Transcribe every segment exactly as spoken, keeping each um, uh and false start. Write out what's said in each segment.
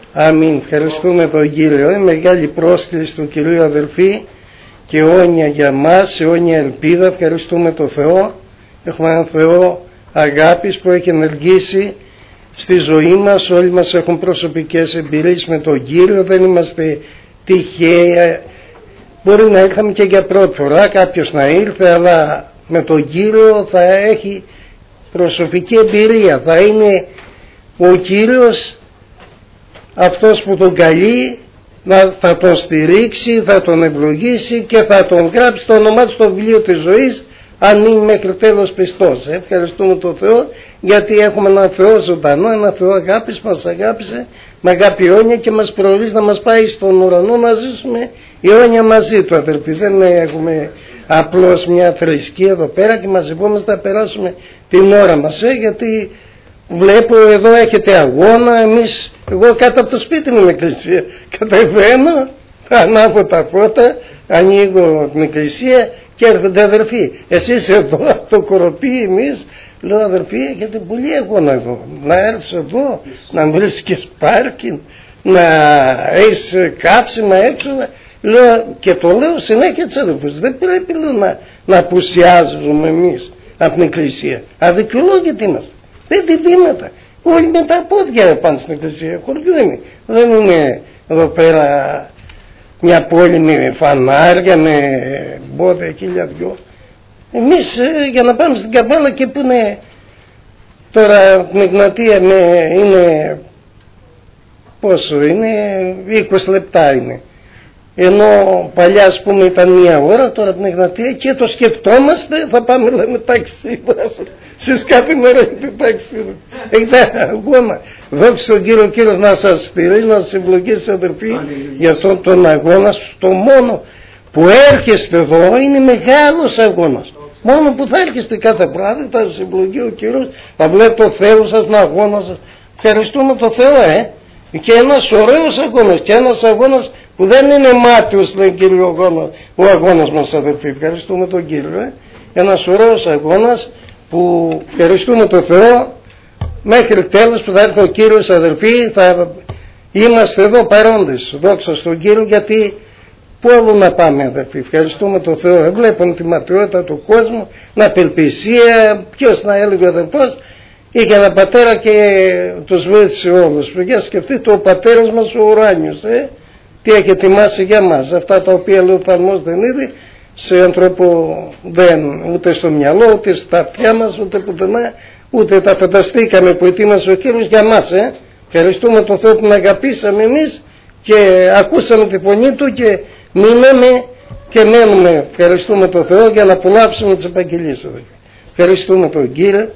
Αμήν. Ευχαριστούμε τον Κύριο. Είναι μεγάλη πρόσκληση του Κυρίου, αδελφοί, και αιώνια για μας, αιώνια ελπίδα. Ευχαριστούμε τον Θεό. Έχουμε έναν Θεό αγάπης που έχει ενεργήσει στη ζωή μας. Όλοι μας έχουν προσωπικές εμπειρίες με τον Κύριο. Δεν είμαστε τυχαίοι. Μπορεί να ήρθαμε και για πρώτη φορά, κάποιος να ήρθε, αλλά με τον Κύριο θα έχει προσωπική εμπειρία. Θα είναι ο Κύριος αυτός που τον καλεί, να, θα τον στηρίξει, θα τον ευλογήσει και θα τον γράψει το όνομά του στο βιβλίο της ζωής, αν μείνει μέχρι τέλος πιστός. Ε, ευχαριστούμε τον Θεό, γιατί έχουμε έναν Θεό ζωντανό, έναν Θεό αγάπης που μας αγάπησε με αγάπη αιώνια και μας προορίζει να μας πάει στον ουρανό να ζήσουμε αιώνια μαζί του, αδελφοί. Δεν έχουμε απλώς μια θρησκεία εδώ πέρα και μαζευόμαστε να περάσουμε την ώρα μας, ε, γιατί βλέπω εδώ έχετε αγώνα. Εμείς, εγώ κάτω από το σπίτι μου εκκλησία κατεβαίνω, ανάβω τα φώτα, ανοίγω την εκκλησία και έρχονται αδερφοί. Εσείς εδώ από το Κοροπή, εμείς, λέω αδερφοί, έχετε πολύ αγώνα εδώ. Να έρθεις εδώ, να βρίσκεις πάρκινγκ, να έχεις κάψιμα έξω. Λέω, και το λέω συνέχεια τους αδερφούς, δεν πρέπει λέω, να, να απουσιάζουμε εμείς από την εκκλησία. Αδικαιολόγητοι είμαστε. Πέντε βήματα. Όλοι με τα πόδια πάνε στην εκκλησία. Δεν, δεν είναι εδώ πέρα μια πόλη με φανάρια, με μπόδια χίλια δυο. Εμείς για να πάμε στην Καβάλα, και που είναι τώρα την Εγνατία, με, είναι πόσο είναι, είκοσι λεπτά είναι. Ενώ παλιά ας πούμε ήταν μία ώρα, τώρα την Εγνατία, και το σκεφτόμαστε, θα πάμε λέμε ταξί. Στις κάθε μέρα έχετε ταξί. Έχετε αγώνα. Δόξα στον Κύριο, ο Κύριος να σας στηρίζει, να σας ευλογήσει αδερφοί για αυτόν τον αγώνα. Το μόνο που έρχεστε εδώ είναι μεγάλος αγώνας. Μόνο που θα έρχεστε κάθε βράδυ, θα σας ευλογεί ο Κύριος, θα βλέπετε το Θεό σας, τον αγώνα σας. Ευχαριστούμε τον Θεό, ε. Και ένας ωραίος αγώνας, και ένας αγώνας που δεν είναι μάτιος, λέει Κύριο, αγώνα, ο αγώνας μας αδερφοί. Ευχαριστούμε τον Κύριο, ε. Ένας ωραίος αγώνας που ευχαριστούμε τον Θεό μέχρι τέλος που θα έρθει ο Κύριος, αδερφοί. Θα είμαστε εδώ παρόντες, δόξα στον Κύριο, γιατί πού άλλο να πάμε αδερφοί. Ευχαριστούμε τον Θεό. Βλέπουν τη ματαιότητα του κόσμου, την απελπισία. Ποιος να έλεγε ο αδερφός, είχε ένα πατέρα και τους βοήθησε όλους. Για σκεφτείτε, ο πατέρας μας ο ουράνιος, ε, τι έχει ετοιμάσει για μας. Αυτά τα οποία λέει ο θαλμός δεν είδε σε ανθρώπο, δεν, ούτε στο μυαλό, ούτε στα αυτιά μας, ούτε πουθενά, ούτε τα φανταστήκαμε που ετοίμασε ο Κύριος για μας. Ε. Ευχαριστούμε τον Θεό που τον αγαπήσαμε εμείς και ακούσαμε τη φωνή του και μείναμε και μένουμε. Ευχαριστούμε τον Θεό για να απολαύσουμε τις επαγγελίες. Ευχαριστούμε τον Κύριο.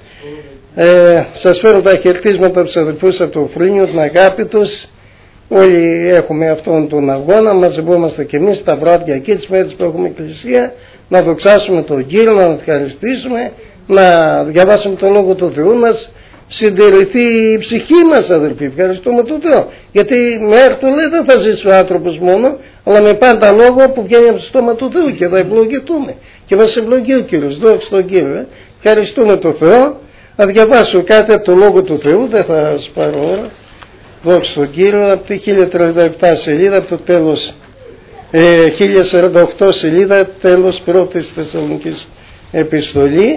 Ε, σας φέρω τα χαιρετίσματα από τους αδελφούς από το Φρύνιο, την αγάπη τους. Όλοι έχουμε αυτόν τον αγώνα, μαζευόμαστε και εμείς τα βράδια εκεί, τις μέρες που έχουμε εκκλησία, να δοξάσουμε τον Κύριο, να ευχαριστήσουμε, να διαβάσουμε τον Λόγο του Θεού, να συντηρηθεί η ψυχή μας αδελφοί. Ευχαριστούμε τον Θεό, γιατί με έρθω λέει δεν θα ζήσει ο άνθρωπος μόνο, αλλά με πάντα λόγο που βγαίνει από το στόμα του Θεού και θα ευλογηθούμε και μας ευλογεί ο Κύριος. Δόξα στον Κύριο, ε. Ευχαριστούμε τον Θεό. Να διαβάσω κάτι από το Λόγο του Θεού, δεν θα σας πάρω ώρα. Δόξα στον Κύριο, από τη χίλια τριάντα επτά σελίδα, από το τέλος, ε, χίλια σαράντα οκτώ σελίδα, τέλος πρώτης Θεσσαλονικής επιστολή.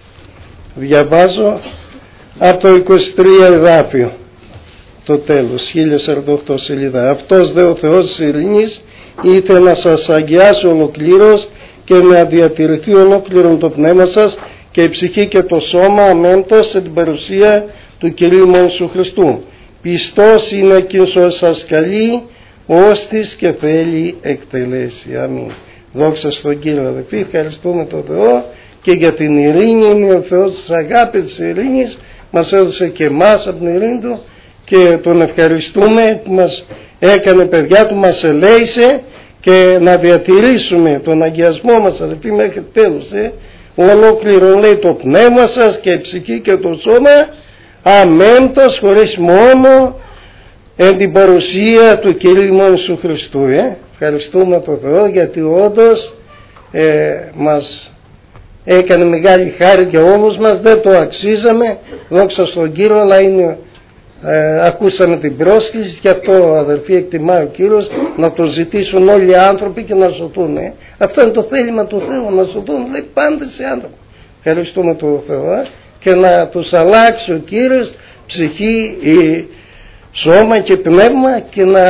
Διαβάζω από το είκοσι τρία εδάφιο, το τέλος, χίλια σαράντα οκτώ σελίδα. Αυτός δε ο Θεός της ειρήνης ήθελε να σας αγιάσει ολοκλήρως και να διατηρηθεί ολόκληρον το πνεύμα σας και η ψυχή και το σώμα αμέντος σε την παρουσία του Κυρίου μας Ιησού Χριστού. Πιστός είναι εκείνος ο σας καλεί, ώστις και θέλει εκτελέσει. Αμήν. Δόξα στον Κύριο αδελφοί. Ευχαριστούμε τον Θεό και για την ειρήνη. Είναι ο Θεός της αγάπης της ειρήνης. Μας έδωσε και εμάς από την ειρήνη του και τον ευχαριστούμε που μας έκανε παιδιά του, μας ελέησε, και να διατηρήσουμε τον αγιασμό μας αδελφοί μέχρι τέλος. Ε. Ολόκληρο λέει το πνεύμα σας και η ψυχή και το σώμα αμέντος, χωρίς μόνο, εν την παρουσία του Κυρίου μας Ιησού Χριστού. Ε. Ευχαριστούμε τον Θεό γιατί όντως ε, μας έκανε μεγάλη χάρη για όλους μας, δεν το αξίζαμε, δόξα στον Κύριο, αλλά είναι ε, ακούσαμε την πρόσκληση και αυτό, αδερφοί, εκτιμάει ο Κύριος, να το ζητήσουν όλοι οι άνθρωποι και να σωθούν. Ε. Αυτό είναι το θέλημα του Θεού, να σωθούν, λέει, πάντες οι άνθρωποι. Ευχαριστούμε τον Θεό, ε, και να τους αλλάξει ο Κύριος ψυχή, η, σώμα και πνεύμα, και να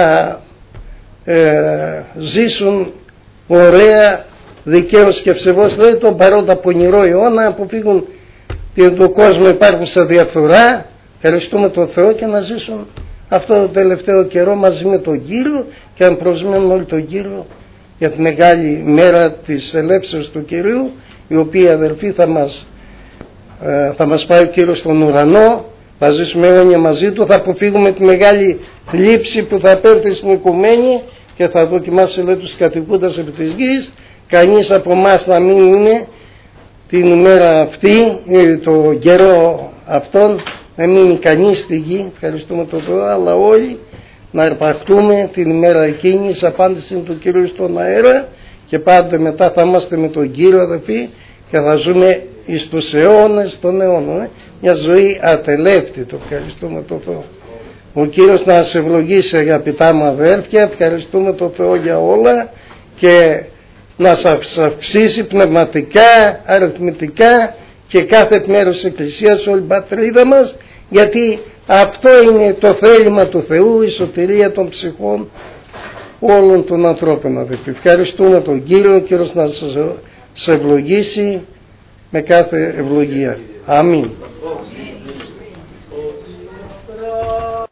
ε, ζήσουν ωραία, δικαίως και ψευώς, λέει, τον παρόντα πονηρό αιώνα, να αποφύγουν τον κόσμο υπάρχουσα διαφθορά. Ευχαριστούμε τον Θεό, και να ζήσουν αυτό το τελευταίο καιρό μαζί με τον Κύριο, και να προσμένουν όλοι τον Κύριο για τη μεγάλη μέρα της ελεύσεως του Κυρίου, η οποία, αδερφοί, θα μας, ε, θα μας πάει ο Κύριος στον ουρανό, θα ζήσουμε αιώνια μαζί του, θα αποφύγουμε τη μεγάλη θλίψη που θα πέρθει στην οικουμένη και θα δοκιμάσει, λέει, τους κατοικούντας επί της γης. Κανείς από εμάς να μην είναι την ημέρα αυτή, το καιρό αυτόν, να μείνει κανείς στη γη, ευχαριστούμε τον Θεό, αλλά όλοι να αρπαχτούμε την ημέρα εκείνη εις απάντηση του Κύριου στον αέρα, και πάντοτε μετά θα είμαστε με τον Κύριο, αδελφοί, και θα ζούμε εις τους αιώνες των αιώνων, ε? μια ζωή ατελεύτητο. Ευχαριστούμε τον Θεό. Ο Κύριος να σε ευλογήσει, αγαπητά μου αδέρφια, ευχαριστούμε τον Θεό για όλα, και να σας αυξήσει πνευματικά, αριθμητικά και κάθε μέρος της Εκκλησίας, όλη η πατρίδα μας, γιατί αυτό είναι το θέλημα του Θεού, η σωτηρία των ψυχών όλων των ανθρώπων, αδελφοί. Ευχαριστούμε τον Κύριο, ο Κύριος να σας ευλογήσει με κάθε ευλογία. Αμήν.